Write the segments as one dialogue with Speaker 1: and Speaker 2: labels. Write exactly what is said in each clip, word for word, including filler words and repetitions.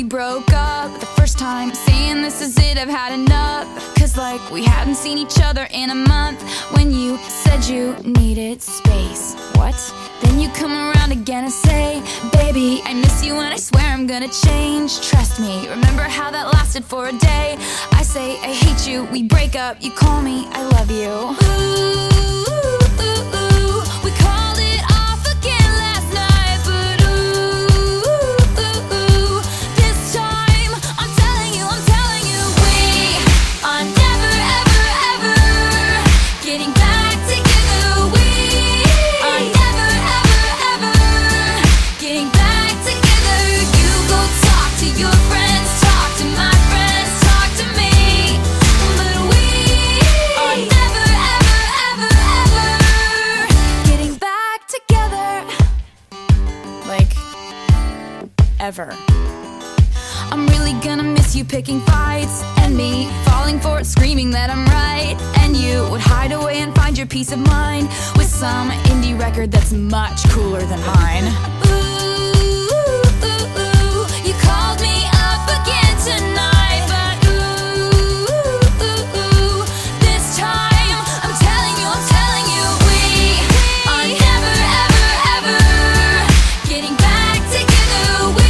Speaker 1: broke up the first time, saying this is it, I've had enough. Cause like we hadn't seen each other in a month. When you said you needed space, what? Then you come around again and say, baby, I miss you and I swear I'm gonna change. Trust me, remember how that lasted for a day? I say I hate you, we break up, you call me I love you. Ooh. Ever. I'm really gonna miss you picking fights, and me falling for it, screaming that I'm right. And you would hide away and find your peace of mind with some indie record that's much cooler than mine. Ooh, ooh, ooh, you called me up again tonight, but ooh, ooh, ooh, this time I'm telling you, I'm telling you, we are never, ever, ever getting back together. We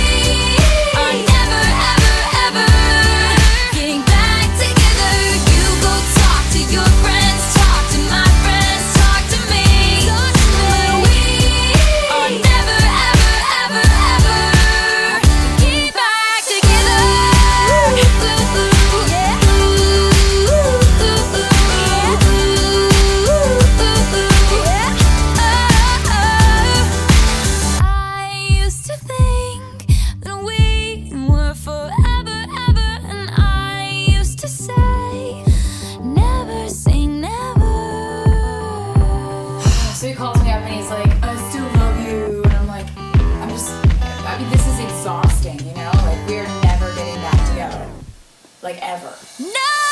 Speaker 1: So he calls me up and he's like, I still love you. And I'm like, I'm just, I mean, this is exhausting, you know? Like, we're never getting back together. Like, ever. No!